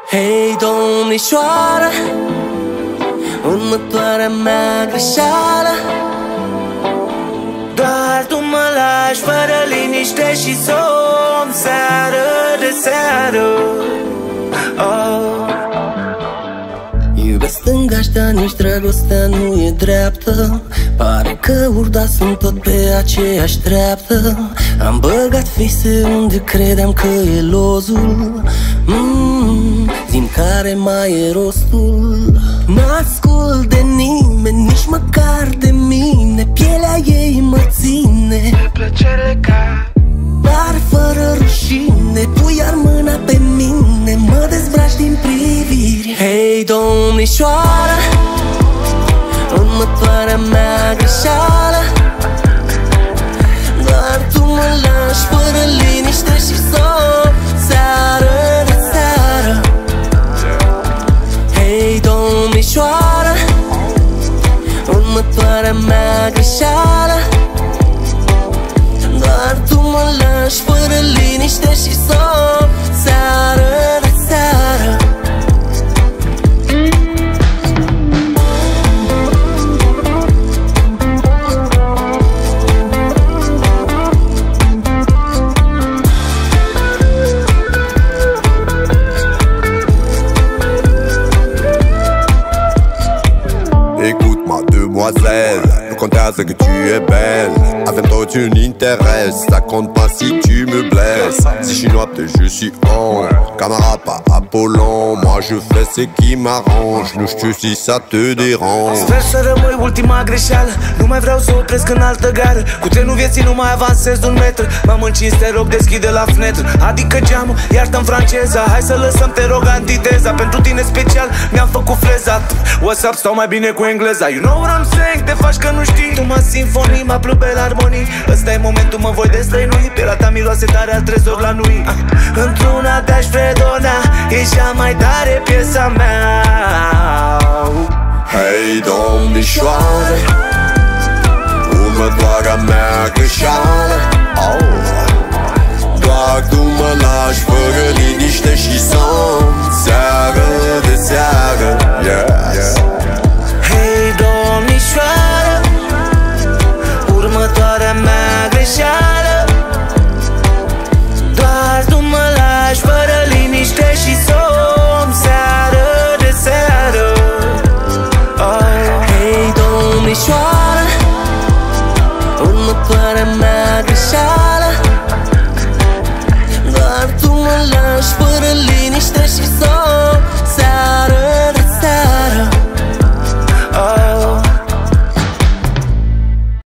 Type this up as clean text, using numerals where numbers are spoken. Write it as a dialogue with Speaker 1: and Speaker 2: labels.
Speaker 1: Hei, domnișoară, următoarea mea greșeală. Doar tu mă lași fără liniște și somn seară de seară. Iubesc stângaștea, nici dragostea nu e dreaptă. Pare că urda sunt tot pe aceeași treaptă. Am băgat fise unde credeam că e lozul. Zi-mi care mai e rostul. N-ascult de nimeni, nici măcar de mine. Pielea ei mă ține de plăcere ca dar fără rușine. Pui iar mâna pe mine, mă dezbraci din priviri. Hei, domnișoară, următoarea mea greșeală. Doar tu mă lași fără liniște și somn seară de seară. Hei, domnișoară, următoarea mea greșeală. Doar tu mă lași fără liniște și somn seară de seară.
Speaker 2: Écoute ma demoiselle, nu contează că tu es belle. Avem toți un interes, ça compte pas si tu me blesses. Zi și noapte je suis en camarade pas Apollon. Moi je fais ce qui m'arrange, nu știu si ça te dérange.
Speaker 1: Sper să rămâi ultima greșeală, nu mai vreau să opresc în altă gară. Cu trenul vieții nu mai avansez de un metru. M-am încins, te rog deschide la fenetră. Adică geamul, iartă-mi franceza. Hai să lăsăm, te rog, antiteza. Pentru tine special mi-am făcut fleza. What's up, stau mai bine cu engleza. You know what I'm saying, te faci că nu știi. Tu mă simfonii, mă plâng pe la armonii. Ăsta e momentul, mă voi destrăinui. Pielea ta miroase tare al trezor la nui. Într-una te-aș fredona, e cea mai tare piesa mea.
Speaker 2: Hei, domnișoară, următoarea mea greșeală. Doar tu mă lași fără liniște și somn